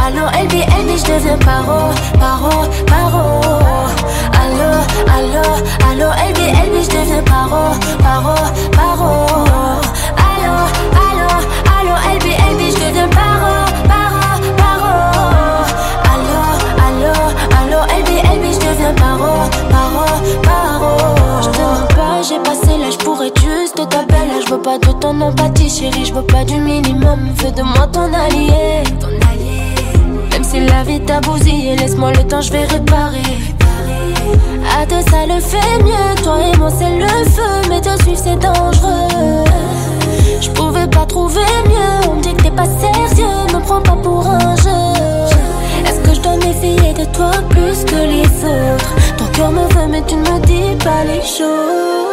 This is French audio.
Allô, LB, je deviens paro. Allô, LB, je deviens paro. Allô, LB, je deviens paro. Allô, LB, je deviens paro. Je te mens pas, j'ai passé l'âge pour être juste ta belle. Je veux pas de ton empathie, chérie, je veux pas du minimum. Fais de moi ton allié. Même si la vie t'a bousillé, laisse-moi le temps, je vais réparer. À deux, ça le fait mieux. Toi et moi, c'est le feu, mais te suivre, c'est dangereux. Je pouvais pas trouver mieux. On me dit que t'es pas sérieux, me prends pas pour un jeu. Est-ce que je dois méfier de toi plus que les autres? Ton cœur me veut, mais tu ne me dis pas les choses.